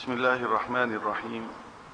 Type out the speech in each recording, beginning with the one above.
بسم الله الرحمن الرحيم.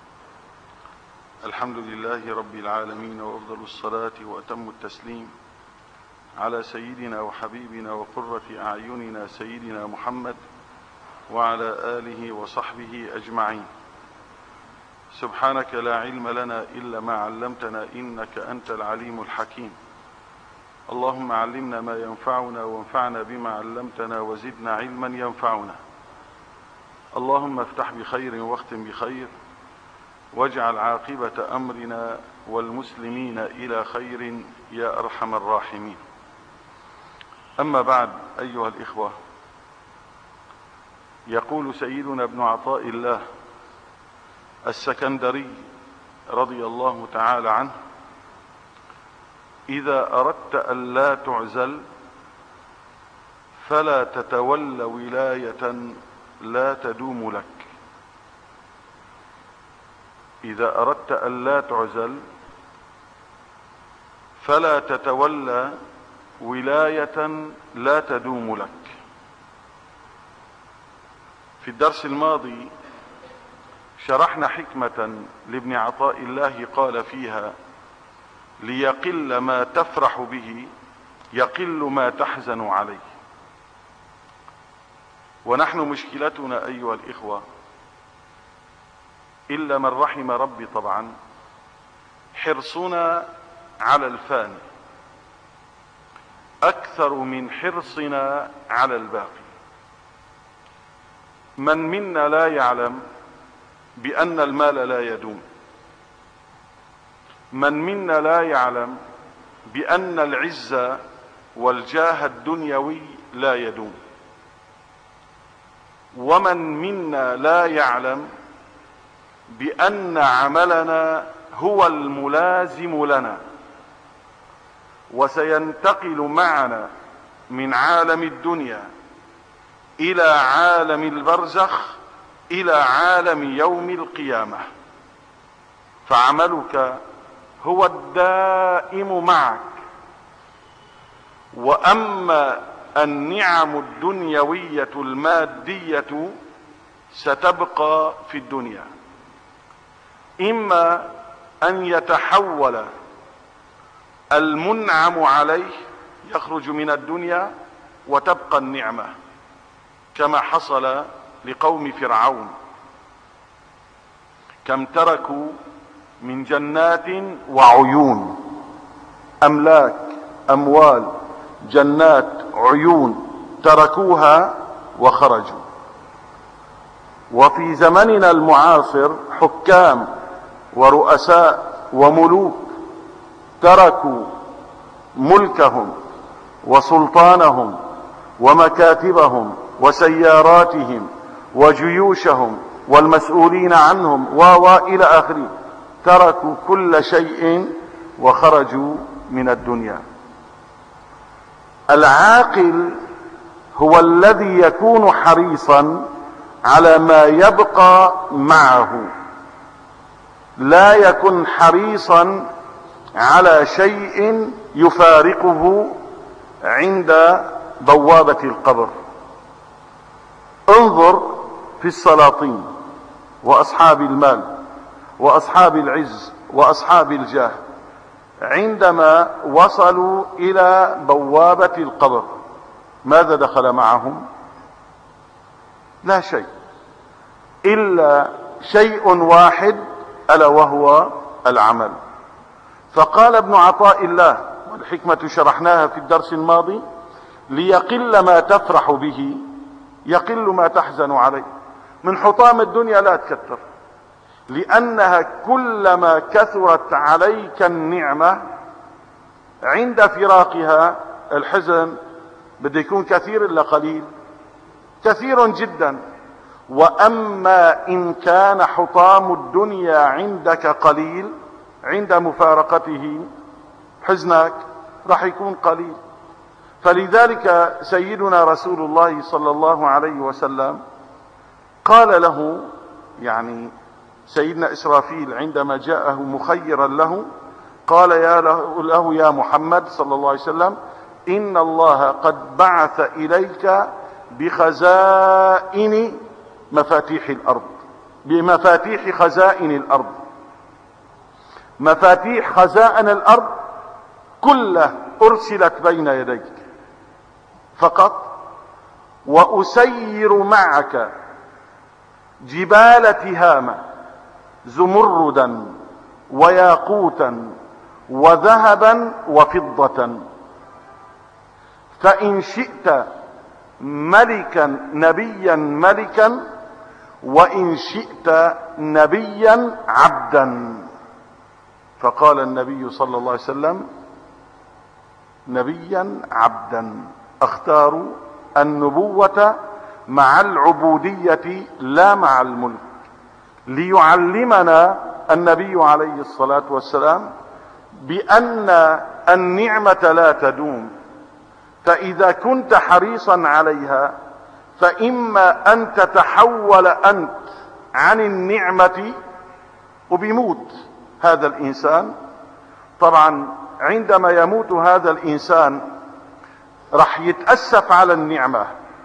الحمد لله رب العالمين، وأفضل الصلاة وأتم التسليم على سيدنا وحبيبنا وقرة أعيننا سيدنا محمد وعلى آله وصحبه أجمعين. سبحانك لا علم لنا إلا ما علمتنا إنك أنت العليم الحكيم. اللهم علمنا ما ينفعنا وانفعنا بما علمتنا وزدنا علما ينفعنا. اللهم افتح بخير واختم بخير، واجعل عاقبة أمرنا والمسلمين إلى خير يا أرحم الراحمين. أما بعد، أيها الإخوة، يقول سيدنا ابن عطاء الله السكندري رضي الله تعالى عنه: إذا أردت أن لا تعزل فلا تتول ولاية لا تدوم لك. إذا أردت أن لا تعزل فلا تتولى ولاية لا تدوم لك. في الدرس الماضي شرحنا حكمة لابن عطاء الله قال فيها: ليقل ما تفرح به يقل ما تحزن عليه. ونحن مشكلتنا أيها الإخوة، إلا من رحم ربي طبعا، حرصنا على الفاني أكثر من حرصنا على الباقي. من منا لا يعلم بأن المال لا يدوم؟ من منا لا يعلم بأن العز والجاه الدنيوي لا يدوم؟ ومن منا لا يعلم بأن عملنا هو الملازم لنا، وسينتقل معنا من عالم الدنيا إلى عالم البرزخ إلى عالم يوم القيامة، فعملك هو الدائم معك. وأما النعم الدنيوية المادية ستبقى في الدنيا، إما أن يتحول المنعم عليه، يخرج من الدنيا وتبقى النعمة، كما حصل لقوم فرعون. كم تركوا من جنات وعيون، أملاك، أموال، جنات، عيون، تركوها وخرجوا. وفي زمننا المعاصر حكام ورؤساء وملوك تركوا ملكهم وسلطانهم ومكاتبهم وسياراتهم وجيوشهم والمسؤولين عنهم وإلى آخره، تركوا كل شيء وخرجوا من الدنيا. العاقل هو الذي يكون حريصا على ما يبقى معه، لا يكن حريصا على شيء يفارقه عند بوابة القبر. انظر في السلاطين وأصحاب المال وأصحاب العز وأصحاب الجاه، عندما وصلوا إلى بوابة القبر ماذا دخل معهم؟ لا شيء، إلا شيء واحد، ألا وهو العمل. فقال ابن عطاء الله، والحكمة شرحناها في الدرس الماضي: ليقل ما تفرح به يقل ما تحزن عليه. من حطام الدنيا لا تكثر، لأنها كلما كثرت عليك النعمة عند فراقها الحزن بده يكون كثير إلا قليل؟ كثير جدا. وأما إن كان حطام الدنيا عندك قليل، عند مفارقته حزنك راح يكون قليل. فلذلك سيدنا رسول الله صلى الله عليه وسلم قال له، يعني سيدنا إسرافيل عندما جاءه مخيرا له، قال له يا محمد صلى الله عليه وسلم: إن الله قد بعث إليك بخزائن مفاتيح الأرض. بمفاتيح خزائن الأرض. مفاتيح خزائن الأرض كلها أرسلت بين يديك فقط، وأسير معك جبال تهامة زمردا وياقوتا وذهبا وفضة، فإن شئت ملكا نبيا ملكا، وإن شئت نبيا عبدا. فقال النبي صلى الله عليه وسلم: نبيا عبدا، اختار النبوة مع العبودية لا مع الملك، ليعلمنا النبي عليه الصلاة والسلام بأن النعمة لا تدوم، فإذا كنت حريصا عليها فإما أن تتحول أنت عن النعمة وبيموت هذا الإنسان. طبعا عندما يموت هذا الإنسان رح يتأسف على النعمة،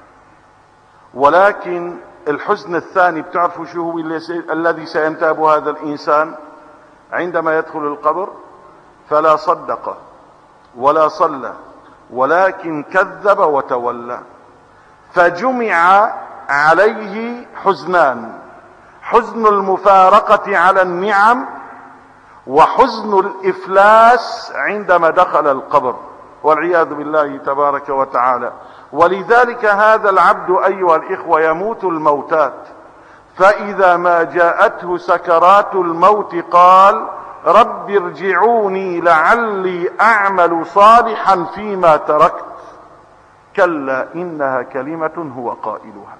ولكن الحزن الثاني بتعرفوا شو هو الذي سينتاب هذا الإنسان عندما يدخل القبر؟ فلا صدق ولا صلى ولكن كذب وتولى. فجمع عليه حزنان: حزن المفارقة على النعم، وحزن الإفلاس عندما دخل القبر، والعياذ بالله تبارك وتعالى. ولذلك هذا العبد أيها الإخوة يموت الموتات، فإذا ما جاءته سكرات الموت قال: رب ارجعوني لعلي أعمل صالحا فيما تركت. كلا إنها كلمة هو قائلها.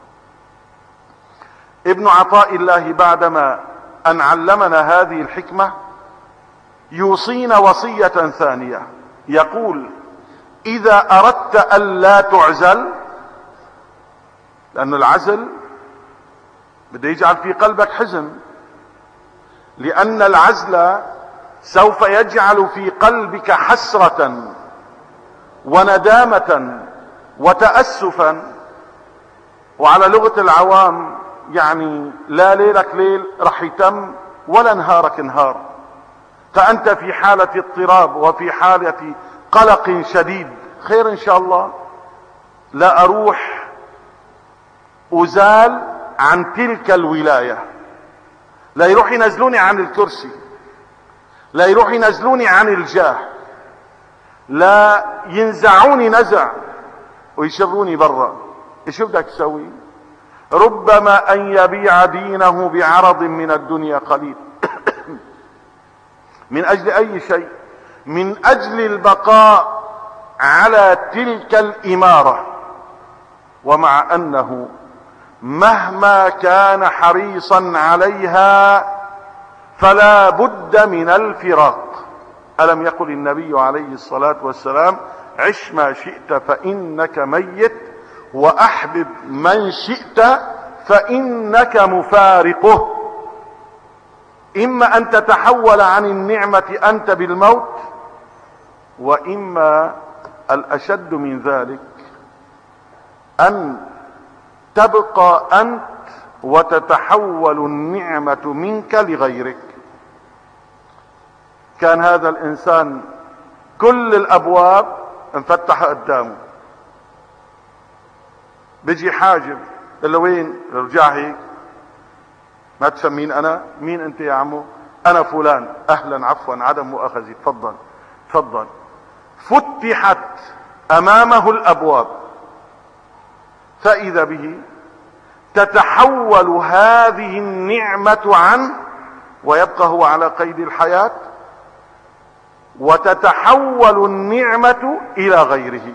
ابن عطاء الله بعدما أن علمنا هذه الحكمة يوصينا وصية ثانية، يقول: إذا أردت ألا تعزل، لأن العزل بده يجعل في قلبك حزن، لأن العزل سوف يجعل في قلبك حسرة وندامة وتأسفا، وعلى لغة العوام يعني لا ليلك ليل رح يتم ولا نهارك نهار، فأنت في حالة اضطراب وفي حالة قلق شديد. خير إن شاء الله، لا أروح أزال عن تلك الولاية، لا يروح ينزلوني عن الكرسي، لا يروح ينزلوني عن الجاه، لا ينزعوني نزع ويشروني برا. ايش بدك تسوي؟ ربما ان يبيع دينه بعرض من الدنيا قليل من اجل اي شيء؟ من اجل البقاء على تلك الامارة. ومع انه مهما كان حريصا عليها فلا بد من الفراق. ألم يقل النبي عليه الصلاة والسلام: عش ما شئت فإنك ميت، وأحبب من شئت فإنك مفارقه. إما أن تتحول عن النعمة أنت بالموت، وإما الأشد من ذلك أن تبقى أنت وتتحول النعمة منك لغيرك. كان هذا الإنسان كل الأبواب انفتح قدامه، بيجي حاجب قال له: وين؟ رجع هيك، ما تفهم مين أنا؟ مين أنت يا عمو؟ أنا فلان. أهلا، عفوا، عدم مؤاخذة، تفضل تفضل. فتحت أمامه الأبواب، فإذا به تتحول هذه النعمة عنه ويبقى هو على قيد الحياة، وتتحول النعمة إلى غيره.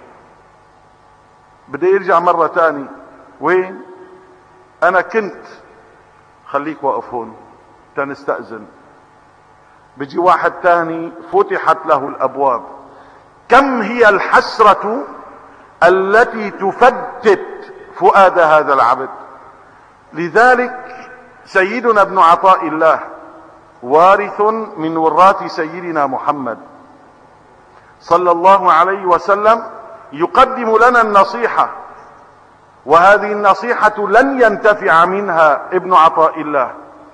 بده يرجع مرة تاني، وين؟ أنا كنت، خليك واقف هون تنستأذن. بيجي واحد تاني فتحت له الأبواب. كم هي الحسرة التي تفتت فؤاد هذا العبد. لذلك سيدنا ابن عطاء الله وارث من وراث سيدنا محمد صلى الله عليه وسلم يقدم لنا النصيحة وهذه النصيحة لن ينتفع منها ابن عطاء الله،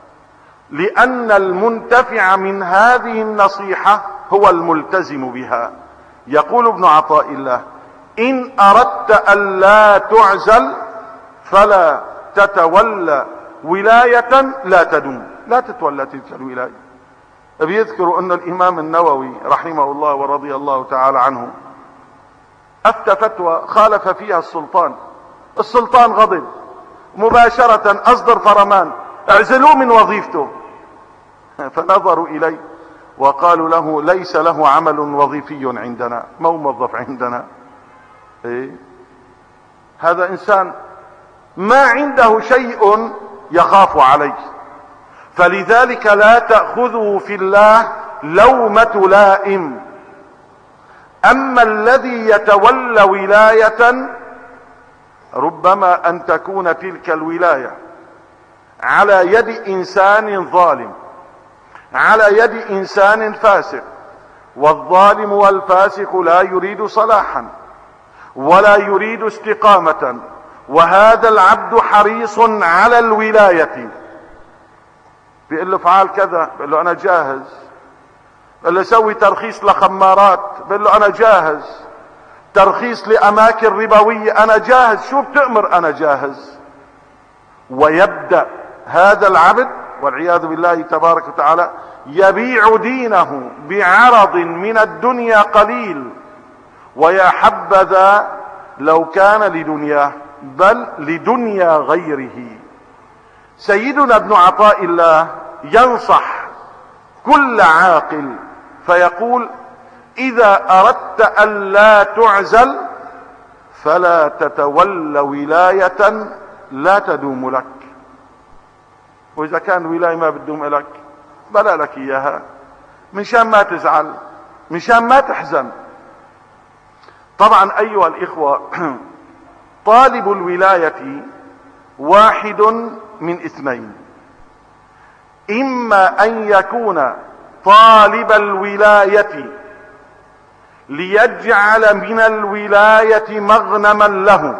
لأن المنتفع من هذه النصيحة هو الملتزم بها. يقول ابن عطاء الله: إن أردت أن لا تعزل فلا تتولى ولاية لا تدوم. لا تتولى تلك الولاية. بيذكر أن الإمام النووي رحمه الله ورضي الله تعالى عنه أفتى فتوى خالف فيها السلطان غضب مباشرة، أصدر فرمان: اعزلوه من وظيفته. فنظروا إليه وقالوا له: ليس له عمل وظيفي عندنا، ما هو موظف عندنا. إيه؟ هذا إنسان ما عنده شيء يخاف عليه. فلذلك لا تأخذه في الله لومة لائم. أما الذي يتولى ولاية ربما أن تكون تلك الولاية على يد إنسان ظالم، على يد إنسان فاسق، والظالم والفاسق لا يريد صلاحا ولا يريد استقامة، وهذا العبد حريص على الولاية. بيقول له: فعل كذا، بيقول له: أنا جاهز. بيقول له: سوي ترخيص لخمارات، بيقول له: أنا جاهز. ترخيص لأماكن ربوية، أنا جاهز. شو بتأمر؟ أنا جاهز. ويبدأ هذا العبد والعياذ بالله تبارك وتعالى يبيع دينه بعرض من الدنيا قليل، ويا حبذا لو كان لدنياه، بل لدنيا غيره. سيدنا ابن عطاء الله ينصح كل عاقل فيقول: إذا أردت أن لا تعزل فلا تتولى ولاية لا تدوم لك. وإذا كان ولاية ما بتدوم لك بلا لك إياها، مشان ما تزعل، مشان ما تحزن. طبعا أيها الإخوة، طالب الولاية واحد من اثنين: إما أن يكون طالب الولاية ليجعل من الولاية مغنما له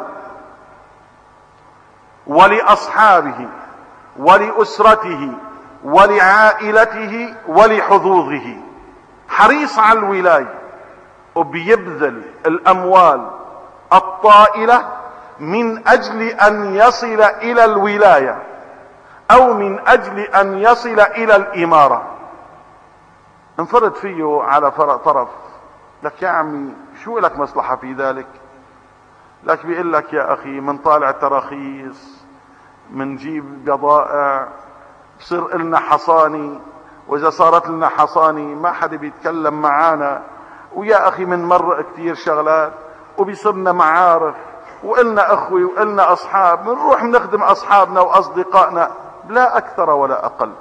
ولأصحابه ولأسرته ولعائلته ولحظوظه، حريص على الولاية وبيبذل الأموال الطائلة من أجل أن يصل إلى الولاية أو من أجل أن يصل إلى الإمارة. انفرد فيه على طرف، لك: يا عمي شو لك مصلحة في ذلك؟ لك بيقول لك: يا أخي من طالع تراخيص، من جيب بضائع، بصير لنا حصاني، وإذا صارت لنا حصاني ما حدا بيتكلم معانا، ويا أخي من مر كتير شغلات، وبيصيرنا معارف، وإلنا أخوي وإلنا أصحاب، بنروح بنخدم أصحابنا وأصدقائنا، لا أكثر ولا أقل.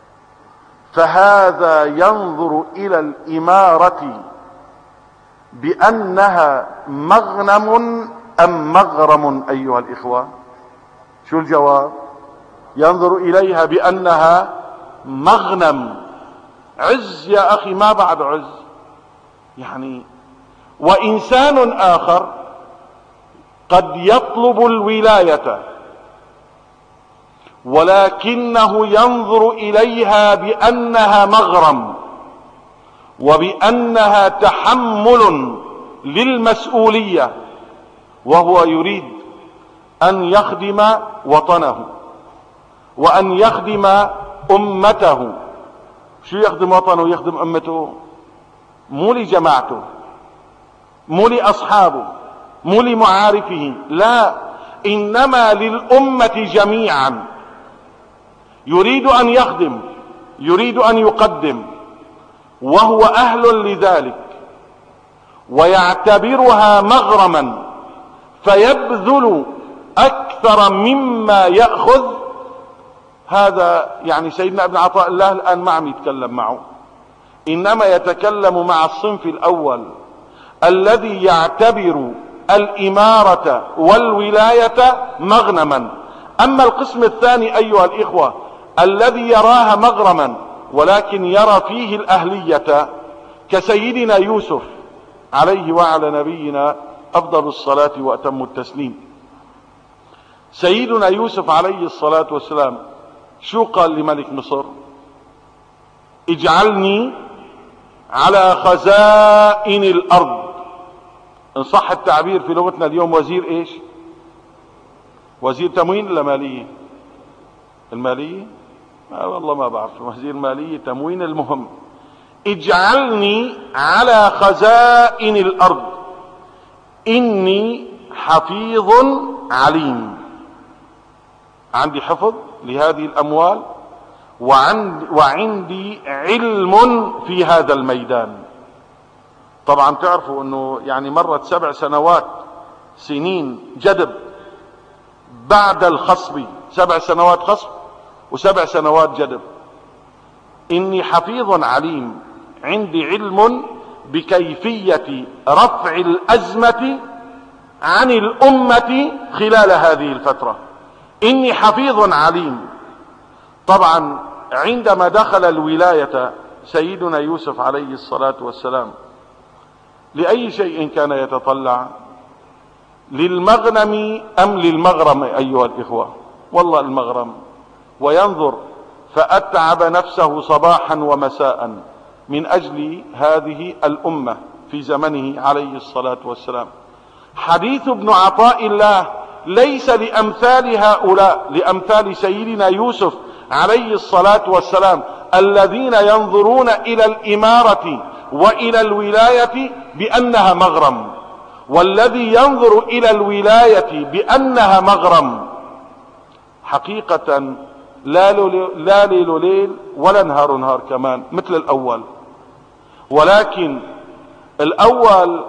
فهذا ينظر إلى الإمارة بأنها مغنم أم مغرم أيها الإخوة؟ شو الجواب؟ ينظر إليها بأنها مغنم. عز يا أخي، ما بعد عز يعني. وإنسان آخر قد يطلب الولاية ولكنه ينظر إليها بأنها مغرم وبأنها تحمل للمسؤولية، وهو يريد أن يخدم وطنه وأن يخدم أمته. شو يخدم وطنه؟ يخدم أمته، مو لجماعته، مو لأصحابه، مو لمعارفه، لا، إنما للأمة جميعا. يريد أن يخدم، يريد أن يقدم، وهو أهل لذلك، ويعتبرها مغرما فيبذل أكثر مما يأخذ. هذا يعني سيدنا ابن عطاء الله الآن ما عم يتكلم معه، إنما يتكلم مع الصنف الأول الذي يعتبر الإمارة والولاية مغنما. أما القسم الثاني أيها الإخوة الذي يراها مغرما ولكن يرى فيه الأهلية كسيدنا يوسف عليه وعلى نبينا أفضل الصلاة وأتم التسليم، سيدنا يوسف عليه الصلاة والسلام شو قال لملك مصر؟ اجعلني على خزائن الأرض. إن صح التعبير في لغتنا اليوم وزير إيش؟ وزير تموين ولا مالية؟ المالية؟ والله ما بعرف. وزير مالية تموين، المهم اجعلني على خزائن الأرض إني حفيظ عليم. عندي حفظ لهذه الأموال وعندي علم في هذا الميدان. طبعا تعرفوا أنه يعني مرت 7 سنوات، سنين جدب بعد الخصب، 7 سنوات خصب و7 سنوات جدب. إني حفيظ عليم، عندي علم بكيفية رفع الأزمة عن الأمة خلال هذه الفترة. إني حفيظ عليم. طبعا عندما دخل الولاية سيدنا يوسف عليه الصلاة والسلام لأي شيء كان يتطلع؟ للمغنم أم للمغرم أيها الإخوة؟ والله المغرم. وينظر فأتعب نفسه صباحا ومساء من أجل هذه الأمة في زمنه عليه الصلاة والسلام. حديث ابن عطاء الله ليس لأمثال هؤلاء، لأمثال سيدنا يوسف عليه الصلاة والسلام الذين ينظرون إلى الإمارة وإلى الولاية بأنها مغرم. والذي ينظر إلى الولاية بأنها مغرم حقيقة لا ليل ليل ولا نهار نهار كمان مثل الأول. ولكن الأول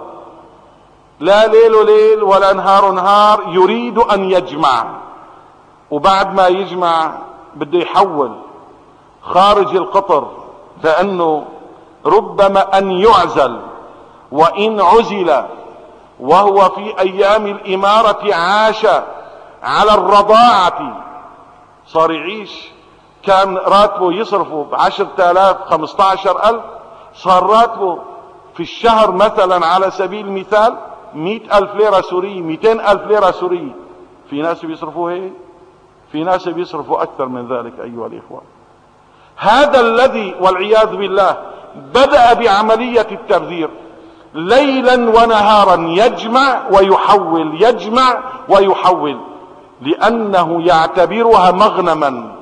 لا ليل ليل ولا نهار نهار، يريد أن يجمع، وبعد ما يجمع بده يحول خارج القطر، لأنه ربما أن يعزل. وإن عزل وهو في أيام الإمارة عاش على الرضاعة، صار يعيش، كان راتبه يصرفه ب10,000 15,000، صار راتبه في الشهر مثلا على سبيل المثال 100,000 ليرة سورية، 200,000 ليرة سورية. في ناس بيصرفوا هيك، في ناس بيصرفوا أكثر من ذلك أيها الإخوة. هذا الذي والعياذ بالله بدأ بعملية التبذير، ليلا ونهارا يجمع ويحول، يجمع ويحول، لأنه يعتبرها مغنما.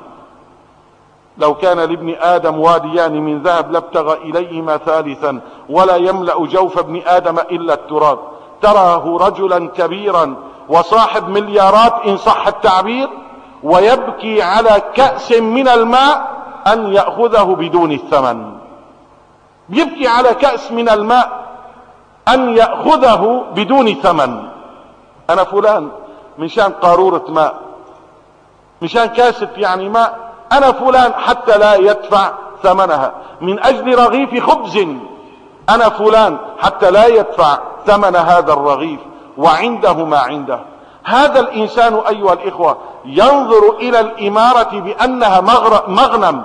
لو كان لابن آدم واديان من ذهب لابتغى إليهما ثالثا ولا يملأ جوف ابن آدم إلا التراب. تراه رجلا كبيرا وصاحب مليارات إن صح التعبير، ويبكي على كأس من الماء أن يأخذه بدون الثمن. يبكي على كأس من الماء أن يأخذه بدون ثمن. أنا فلان مشان قارورة ماء، مشان كاسة يعني ماء، أنا فلان حتى لا يدفع ثمنها. من أجل رغيف خبز أنا فلان حتى لا يدفع ثمن هذا الرغيف، وعنده ما عنده. هذا الإنسان أيها الإخوة ينظر إلى الإمارة بأنها مغنم،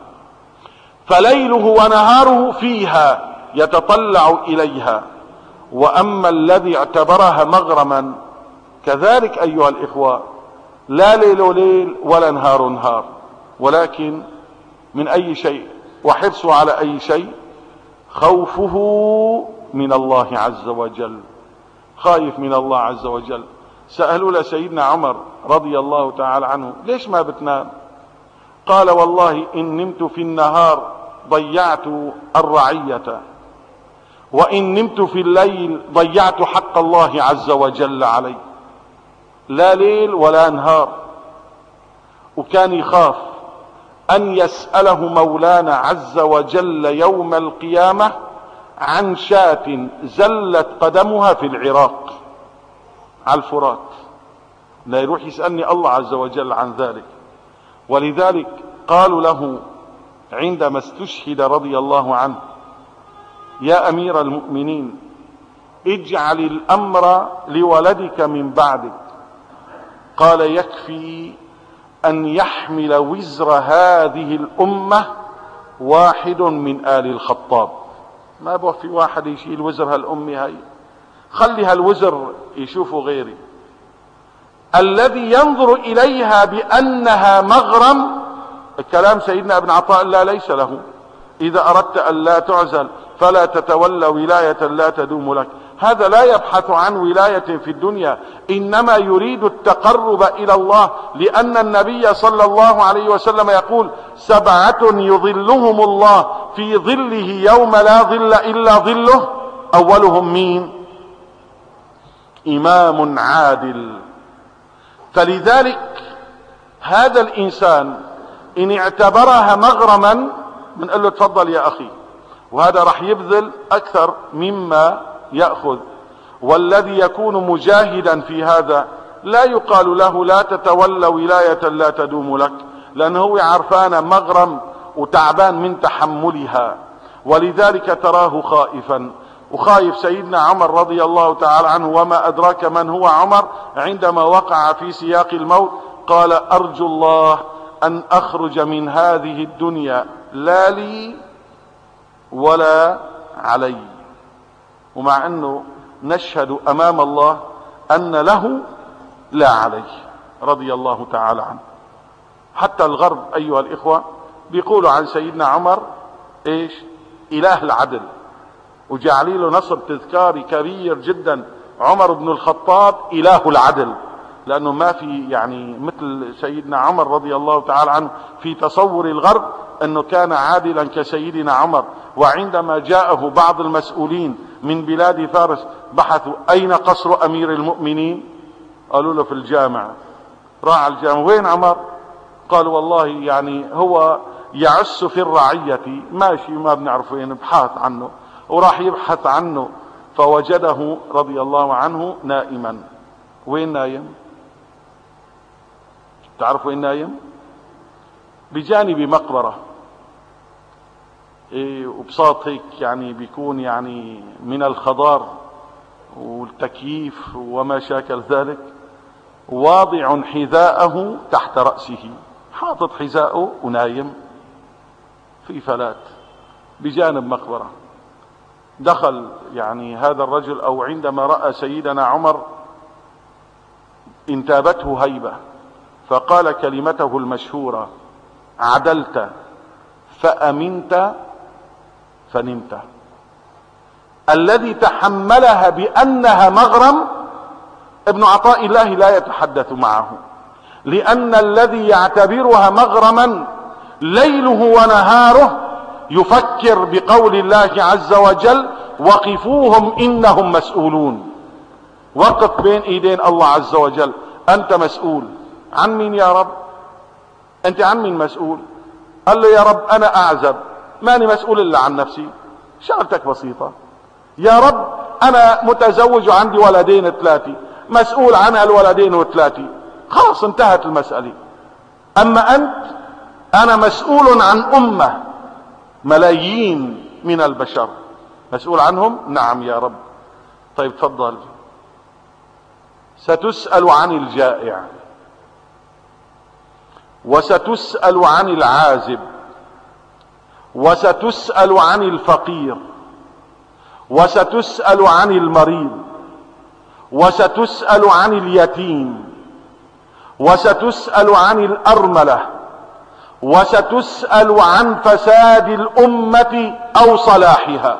فليله ونهاره فيها يتطلع إليها. وأما الذي اعتبرها مغرما كذلك أيها الإخوة لا ليل ليل ولا نهار نهار، ولكن من أي شيء وحرصه على أي شيء؟ خوفه من الله عز وجل، خايف من الله عز وجل. سألوا لسيدنا عمر رضي الله تعالى عنه ليش ما بتنام؟ قال والله إن نمت في النهار ضيعت الرعية، وإن نمت في الليل ضيعت حق الله عز وجل علي. لا ليل ولا نهار. وكان يخاف أن يسأله مولانا عز وجل يوم القيامة عن شاة زلت قدمها في العراق على الفرات، لا يروح يسألني الله عز وجل عن ذلك. ولذلك قالوا له عندما استشهد رضي الله عنه يا أمير المؤمنين اجعل الأمر لولدك من بعدك. قال يكفي أن يحمل وزر هذه الأمة واحد من آل الخطاب. ما بقى في واحد يشيل وزر هالأمة هاي، خلي هالوزر يشوفوا غيري. الذي ينظر إليها بأنها مغرم، كلام سيدنا ابن عطاء الله ليس له: إذا أردت أن لا تعزل فلا تتولى ولاية لا تدوم لك. هذا لا يبحث عن ولاية في الدنيا، إنما يريد التقرب إلى الله، لأن النبي صلى الله عليه وسلم يقول: 7 يظلهم الله في ظله يوم لا ظل إلا ظله. أولهم مين؟ إمام عادل. فلذلك هذا الإنسان إن اعتبرها مغرما بنقول له تفضل يا أخي، وهذا راح يبذل أكثر مما يأخذ. والذي يكون مجاهدا في هذا لا يقال له لا تتولى ولاية لا تدوم لك، لأنه هو عرفان مغرم وتعبان من تحملها، ولذلك تراه خائفا. وخايف سيدنا عمر رضي الله تعالى عنه، وما أدراك من هو عمر، عندما وقع في سياق الموت قال: أرجو الله أن أخرج من هذه الدنيا لا لي ولا علي. ومع أنه نشهد أمام الله أن له لا عليه، رضي الله تعالى عنه. حتى الغرب أيها الإخوة بيقولوا عن سيدنا عمر إيش؟ إله العدل، وجعلي له نصب تذكاري كبير جدا: عمر بن الخطاب إله العدل، لأنه ما في يعني مثل سيدنا عمر رضي الله تعالى عنه في تصور الغرب أنه كان عادلا كسيدنا عمر. وعندما جاءه بعض المسؤولين من بلاد فارس بحثوا: أين قصر أمير المؤمنين؟ قالوا له: في الجامع. راح الجامع: وين عمر؟ قالوا: والله يعني هو يعس في الرعية، ماشي ما بنعرف وين، ابحث عنه. وراح يبحث عنه فوجده رضي الله عنه نائما. وين نايم؟ تعرف وين نايم؟ بجانب مقبرة، وبساط هيك يعني بيكون يعني من الخضار والتكييف وما شاكل ذلك، واضع حذاءه تحت رأسه، حاطط حذاءه ونايم في فلات بجانب مقبرة. دخل يعني هذا الرجل، أو عندما رأى سيدنا عمر انتابته هيبة، فقال كلمته المشهورة: عدلت فأمنت فنمت. الذي تحملها بأنها مغرم ابن عطاء الله لا يتحدث معه، لأن الذي يعتبرها مغرما ليله ونهاره يفكر بقول الله عز وجل: وقفوهم إنهم مسؤولون. وقف بين ايدين الله عز وجل، انت مسؤول عن مين يا رب؟ انت عن مين مسؤول؟ قال له: يا رب انا اعزب، ماني مسؤول الا عن نفسي، شغلتك بسيطة. يا رب انا متزوج وعندي 2 3، مسؤول عن ال2 و3، خلاص انتهت المسألة. اما انت، انا مسؤول عن امة، ملايين من البشر، مسؤول عنهم. نعم يا رب. طيب تفضل. ستسأل عن الجائع، وستسأل عن العازب، وستسأل عن الفقير، وستسأل عن المريض، وستسأل عن اليتيم، وستسأل عن الأرملة، وستسأل عن فساد الأمة أو صلاحها،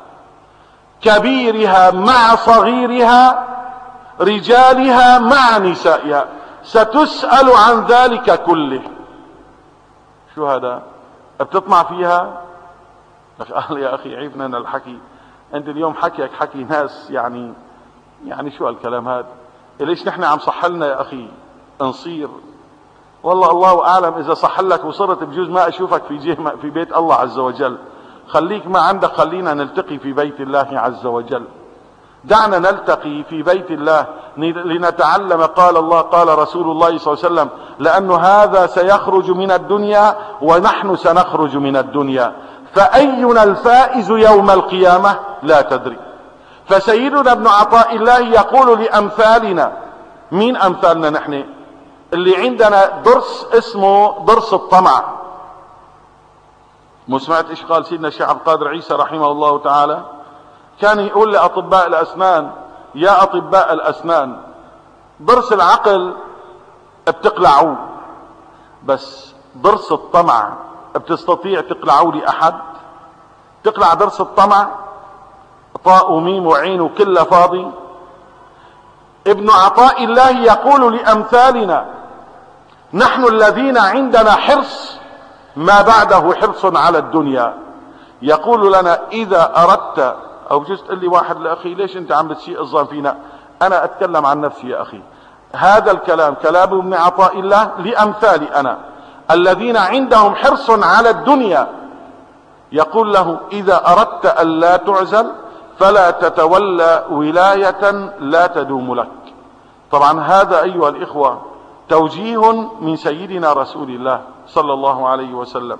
كبيرها مع صغيرها، رجالها مع نسائها، ستسأل عن ذلك كله. شو هذا؟ بتطمع فيها؟ قال: يا أخي عيبنا الحكي، أنت اليوم حكيك حكي ناس يعني شو هالكلام هذا؟ ليش نحن عم صح لنا يا أخي نصير؟ والله الله أعلم إذا صح لك وصرت بجوز ما أشوفك في بيت الله عز وجل. خليك ما عندك، خلينا نلتقي في بيت الله عز وجل. دعنا نلتقي في بيت الله لنتعلم قال الله قال رسول الله صلى الله عليه وسلم، لأن هذا سيخرج من الدنيا ونحن سنخرج من الدنيا، فأينا الفائز يوم القيامة لا تدري. فسيدنا ابن عطاء الله يقول لأمثالنا، مين أمثالنا نحن؟ اللي عندنا درس اسمه درس الطمع. مو سمعت ايش قال سيدنا الشيخ عبد القادر عيسى رحمه الله تعالى؟ كان يقول لأطباء الأسنان: يا أطباء الأسنان، ضرس العقل بتقلعوه، بس ضرس الطمع بتستطيع تقلعوه لأحد؟ تقلع ضرس الطمع؟ طاء وميم وعين وكله فاضي. ابن عطاء الله يقول لأمثالنا: نحن الذين عندنا حرص ما بعده حرص على الدنيا. يقول لنا: إذا أردت، أو بجوز تقول لي واحد لأخي ليش أنت عم بتسيء الظن فينا؟ أنا أتكلم عن نفسي يا أخي. هذا الكلام كلام ابن عطاء الله لأمثالي أنا الذين عندهم حرص على الدنيا. يقول له: إذا أردت أن لا تعزل فلا تتولى ولاية لا تدوم لك. طبعا هذا أيها الإخوة توجيه من سيدنا رسول الله صلى الله عليه وسلم.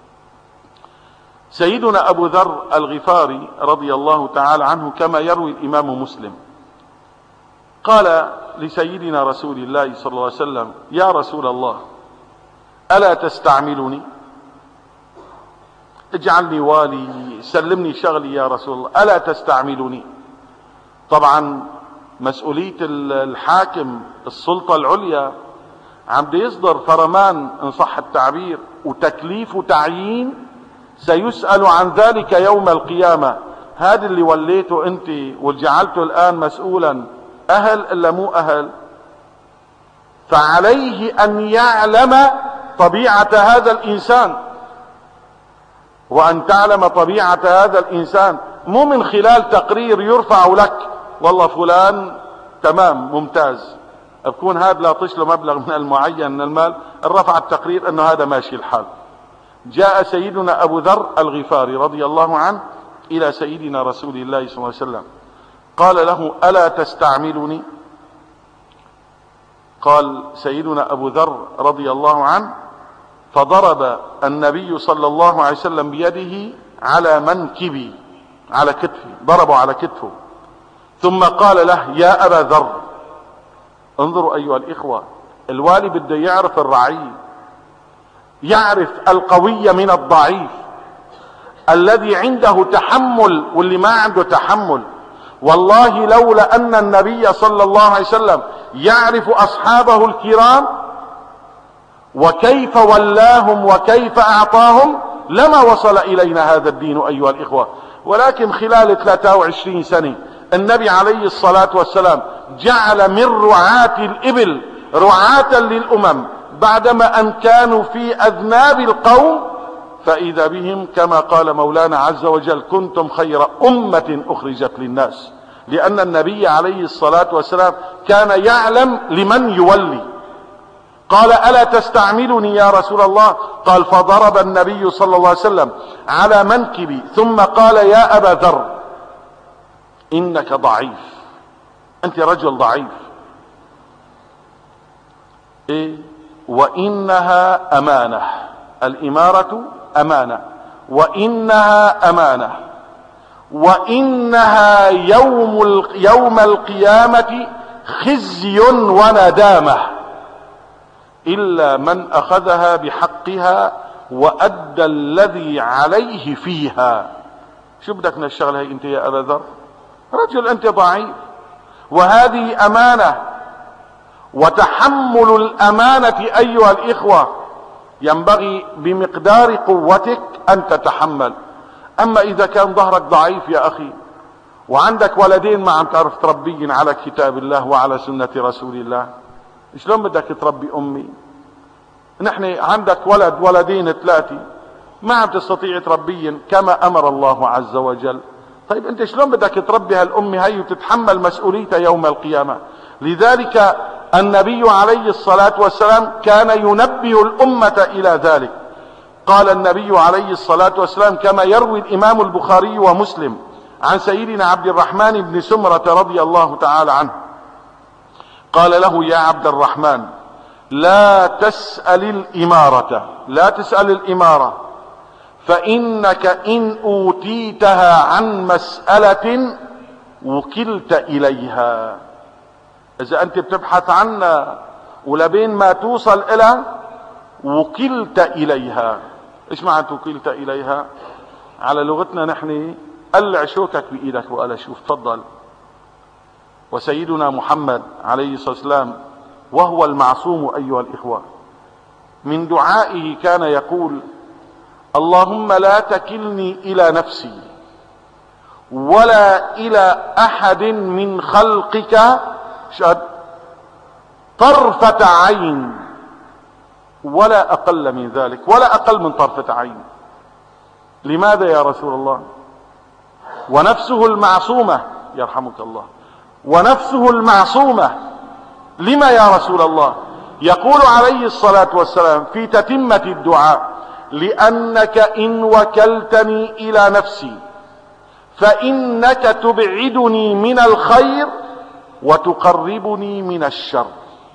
سيدنا أبو ذر الغفاري رضي الله تعالى عنه كما يروي الإمام مسلم قال لسيدنا رسول الله صلى الله عليه وسلم: يا رسول الله، ألا تستعملني؟ اجعلني والي، سلمني شغلي يا رسول الله، ألا تستعملني؟ طبعا مسؤولية الحاكم، السلطة العليا، عم بيصدر فرمان إن صح التعبير وتكليف وتعيين، سيسأل عن ذلك يوم القيامة. هذا اللي وليته أنت وجعلته الآن مسؤولا أهل إلا مو أهل؟ فعليه أن يعلم طبيعة هذا الإنسان، وأن تعلم طبيعة هذا الإنسان مو من خلال تقرير يرفع لك والله فلان تمام ممتاز، بكون هذا لا له مبلغ من المعين من المال، رفع التقرير أنه هذا ماشي الحال. جاء سيدنا أبو ذر الغفاري رضي الله عنه إلى سيدنا رسول الله صلى الله عليه وسلم قال له: ألا تستعملني؟ قال سيدنا أبو ذر رضي الله عنه: فضرب النبي صلى الله عليه وسلم بيده على منكبي، على كتفي، ضربه على كتفه، ثم قال له: يا أبا ذر. انظروا أيها الإخوة، الوالي بده يعرف الرعية، يعرف القوي من الضعيف، الذي عنده تحمل واللي ما عنده تحمل. والله لولا أن النبي صلى الله عليه وسلم يعرف أصحابه الكرام وكيف ولاهم وكيف أعطاهم لما وصل إلينا هذا الدين أيها الإخوة. ولكن خلال 23 سنة النبي عليه الصلاة والسلام جعل من رعاة الإبل رعاة للأمم، بعدما أن كانوا في أذناب القوم، فإذا بهم كما قال مولانا عز وجل: كنتم خير أمة أخرجت للناس. لأن النبي عليه الصلاة والسلام كان يعلم لمن يولي. قال: ألا تستعملني يا رسول الله؟ قال: فضرب النبي صلى الله عليه وسلم على منكبي ثم قال: يا أبا ذر، إنك ضعيف، أنت رجل ضعيف. إيه؟ وإنها أمانة، الإمارة أمانة، وإنها أمانة، وإنها يوم القيامة خزي وندامة إلا من أخذها بحقها وأدى الذي عليه فيها. شو بدك من الشغلة هي أنت يا أبا ذر؟ رجل أنت ضعيف، وهذه أمانة، وتحمل الأمانة أيها الإخوة ينبغي بمقدار قوتك أن تتحمل. أما إذا كان ظهرك ضعيف يا أخي وعندك ولدين ما عم تعرف تربيين على كتاب الله وعلى سنة رسول الله، شلون بدك تربي أمي؟ نحن عندك ولد ولدين ثلاثة ما عم تستطيع تربيين كما أمر الله عز وجل. طيب أنت شلون بدك تربي هالأم هي وتتحمل مسؤوليتها يوم القيامة؟ لذلك النبي عليه الصلاة والسلام كان ينبه الأمة إلى ذلك. قال النبي عليه الصلاة والسلام كما يروي الإمام البخاري ومسلم عن سيدنا عبد الرحمن بن سمرة رضي الله تعالى عنه قال له: يا عبد الرحمن، لا تسأل الإمارة، لا تسأل الإمارة، فإنك إن أوتيتها عن مسألة وكلت إليها. إذا أنت بتبحث عنها ولبين ما توصل إلى وكلت إليها. إيش معنى وكلت إليها؟ على لغتنا نحن قلع شوكك بإيدك وقال: شوف تفضل. وسيدنا محمد عليه الصلاة والسلام وهو المعصوم أيها الإخوة. من دعائه كان يقول: اللهم لا تكلني إلى نفسي ولا إلى أحد من خلقك طرفة عين، ولا أقل من ذلك، ولا أقل من طرفة عين. لماذا يا رسول الله؟ ونفسه المعصومة، يرحمك الله، ونفسه المعصومة. لما يا رسول الله؟ يقول عليه الصلاة والسلام في تتمة الدعاء: لأنك إن وكلتني إلى نفسي فإنك تبعدني من الخير وتقربني من الشر،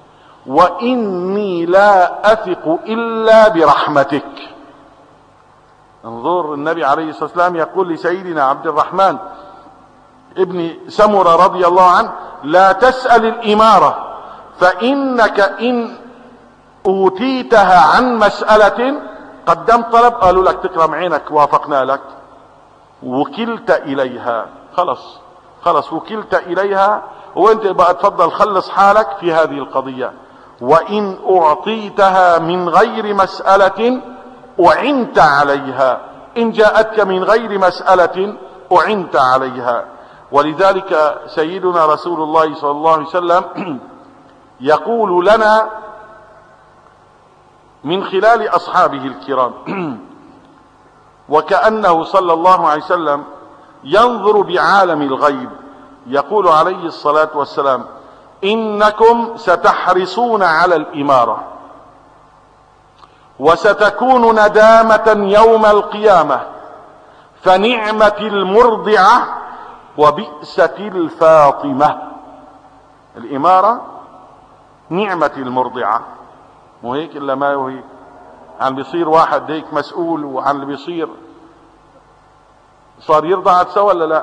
وإني لا أثق إلا برحمتك. انظر، النبي عليه الصلاة والسلام يقول لسيدنا عبد الرحمن ابن سمرة رضي الله عنه: لا تسأل الإمارة، فإنك إن أوتيتها عن مسألة قدمت طلب، قالوا لك تكرم عينك وافقنا لك، وكلت إليها. خلص وكلت إليها، وانت بقى تفضل خلص حالك في هذه القضية. وإن أعطيتها من غير مسألة أعنت عليها، إن جاءتك من غير مسألة أعنت عليها. ولذلك سيدنا رسول الله صلى الله عليه وسلم يقول لنا من خلال أصحابه الكرام، وكأنه صلى الله عليه وسلم ينظر بعالم الغيب، يقول عليه الصلاة والسلام: إنكم ستحرصون على الإمارة وستكون ندامة يوم القيامة، فنعمة المرضعة وبئسة الفاطمة. الإمارة نعمة المرضعة، مو هيك إلا ما هو هيك. عن بيصير واحد هيك مسؤول، وعن اللي بيصير صار يرضع سوا ولا لا؟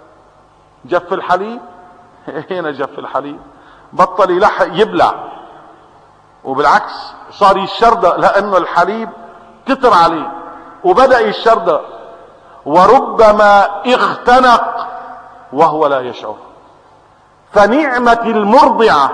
جف الحليب هنا جف الحليب، بطل يلحق يبلع، وبالعكس صار يشردق لأنه الحليب كتر عليه وبدأ يشردق، وربما اختنق وهو لا يشعر. فنعمة المرضعة.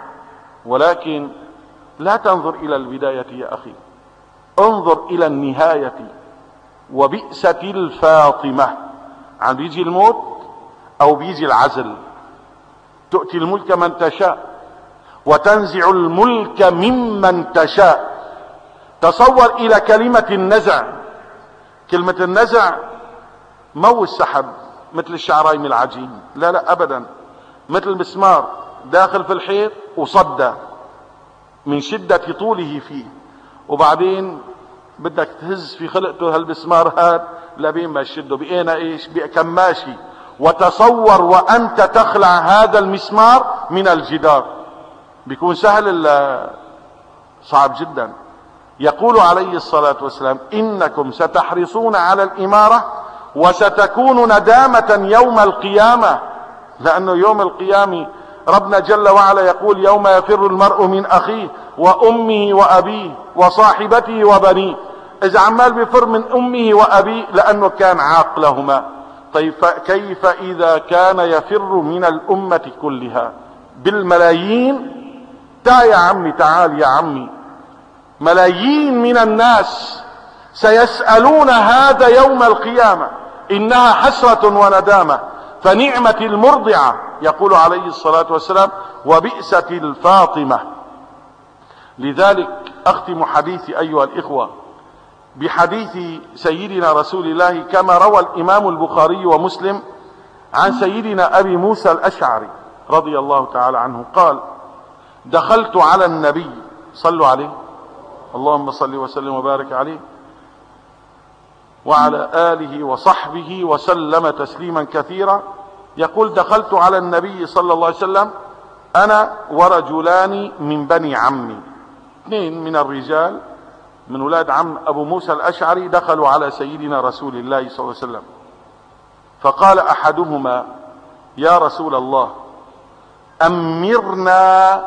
ولكن لا تنظر إلى البداية يا أخي، انظر إلى النهاية. وبئسة الفاطمة. عم بيجي الموت أو بيجي العزل. تؤتي الملك من تشاء وتنزع الملك ممن تشاء. تصور إلى كلمة النزع. كلمة النزع مو السحب مثل الشعرايم العجين، لا لا أبدا، مثل المسمار داخل في الحيط وصدى من شدة طوله فيه، وبعدين بدك تهز في خلقته هالمسمار هذا لبين ما يشده بقينا ايش بكماشي. وتصور وانت تخلع هذا المسمار من الجدار، بيكون سهل ولا صعب جدا؟ يقول عليه الصلاة والسلام: إنكم ستحرصون على الإمارة وستكون ندامة يوم القيامة. لأنه يوم القيامة ربنا جل وعلا يقول: يوم يفر المرء من أخيه وأمه وأبيه وصاحبته وبنيه. إذا عمال بيفر من أمه وأبيه لأنه كان عاق لهما، طيب كيف إذا كان يفر من الأمة كلها بالملايين؟ تعال يا عمي، تعال يا عمي، ملايين من الناس سيسألون هذا يوم القيامة. إنها حسرة وندامة. فنعمة المرضعة. يقول عليه الصلاة والسلام: وبئسة الفاطمة. لذلك أختم حديثي أيها الإخوة بحديث سيدنا رسول الله كما روى الإمام البخاري ومسلم عن سيدنا أبي موسى الأشعري رضي الله تعالى عنه قال: دخلت على النبي، صلوا عليه، اللهم صل وسلم وبارك عليه وعلى آله وصحبه وسلم تسليما كثيرا. يقول: دخلت على النبي صلى الله عليه وسلم أنا ورجلان من بني عمي، اثنين من الرجال من ولاد عم أبو موسى الأشعري دخلوا على سيدنا رسول الله صلى الله عليه وسلم. فقال أحدهما: يا رسول الله أمرنا.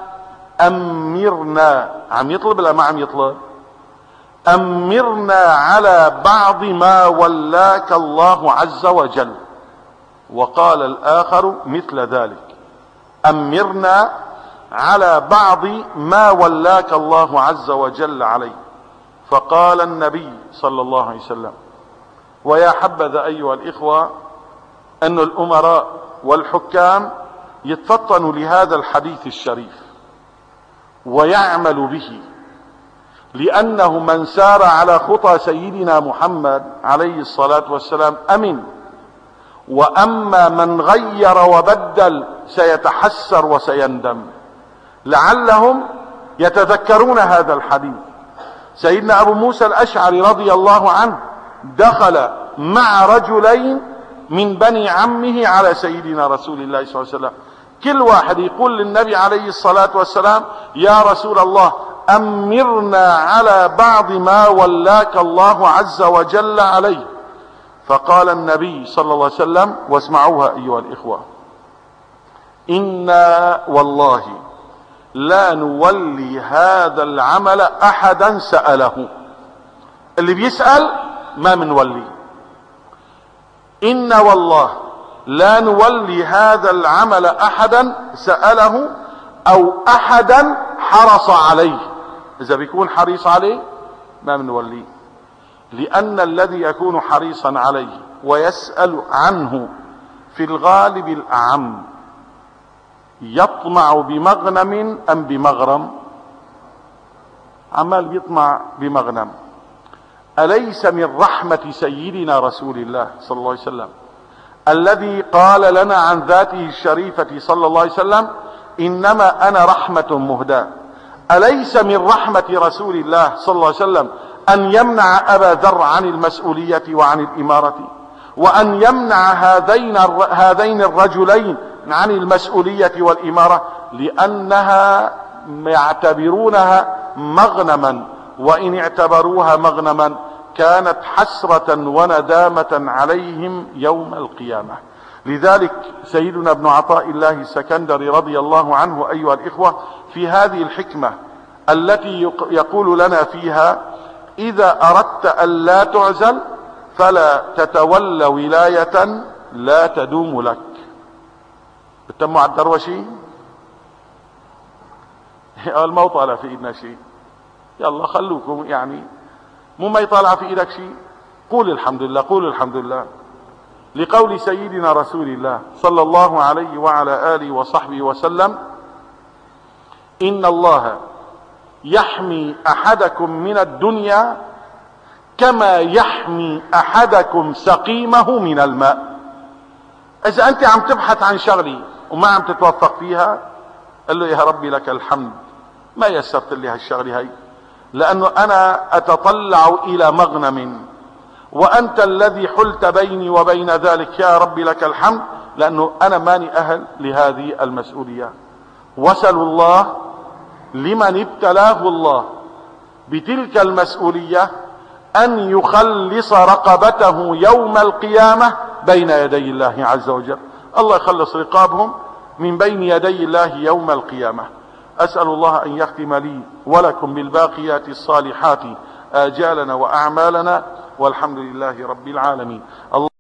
عم يطلب لا ما عم يطلب؟ أمرنا على بعض ما ولاك الله عز وجل. وقال الآخر مثل ذلك: أمرنا على بعض ما ولاك الله عز وجل عليه. فقال النبي صلى الله عليه وسلم: ويا حبذا أيها الإخوة أن الأمراء والحكام يتفطنوا لهذا الحديث الشريف ويعملوا به، لأنه من سار على خطى سيدنا محمد عليه الصلاة والسلام أمن، وأما من غير وبدل سيتحسر وسيندم. لعلهم يتذكرون هذا الحديث. سيدنا أبو موسى الأشعري رضي الله عنه دخل مع رجلين من بني عمه على سيدنا رسول الله صلى الله عليه وسلم، كل واحد يقول للنبي عليه الصلاة والسلام: يا رسول الله أمرنا على بعض ما ولاك الله عز وجل عليه. فقال النبي صلى الله عليه وسلم، واسمعوها أيها الإخوة: إنا والله لا نولي هذا العمل أحدا سأله. اللي بيسأل ما منولي. إنا والله لا نولي هذا العمل أحدا سأله أو أحدا حرص عليه. إذا بيكون حريص عليه ما منوليه، لأن الذي يكون حريصا عليه ويسأل عنه في الغالب الأعم يطمع بمغنم أم بمغرم؟ عمال يطمع بمغنم. أليس من رحمة سيدنا رسول الله صلى الله عليه وسلم الذي قال لنا عن ذاته الشريفة صلى الله عليه وسلم: إنما أنا رحمة مهداة؟ أليس من رحمة رسول الله صلى الله عليه وسلم أن يمنع أبا ذر عن المسؤولية وعن الإمارة، وأن يمنع هذين الرجلين عن المسؤولية والإمارة؟ لأنها يعتبرونها مغنما، وإن اعتبروها مغنما كانت حسرة وندامة عليهم يوم القيامة. لذلك سيدنا ابن عطاء الله السكندري رضي الله عنه أيها الإخوة في هذه الحكمة التي يقول لنا فيها: إذا أردت أن لا تعزل فلا تتول ولاية لا تدوم لك. بتموا على الدروشي ما يطالع في ايدنا شيء، يلا خلوكم يعني مو ما يطالع في ايدك شيء. قول الحمد لله، قول الحمد لله، لقول سيدنا رسول الله صلى الله عليه وعلى آله وصحبه وسلم: إن الله يحمي أحدكم من الدنيا كما يحمي أحدكم سقيمه من الماء. إذا أنت عم تبحث عن شغلي وما عم تتوفق فيها، قال له: يا ربي لك الحمد ما يسرت لي هالشغلة هاي، لأنه أنا أتطلع إلى مغنم، وأنت الذي حلت بيني وبين ذلك. يا ربي لك الحمد، لأنه أنا ماني أهل لهذه المسؤولية. وسلوا الله لمن ابتلاه الله بتلك المسؤولية أن يخلص رقبته يوم القيامة بين يدي الله عز وجل. الله يخلص رقابهم من بين يدي الله يوم القيامة. أسأل الله أن يختم لي ولكم بالباقيات الصالحات آجالنا وأعمالنا، والحمد لله رب العالمين.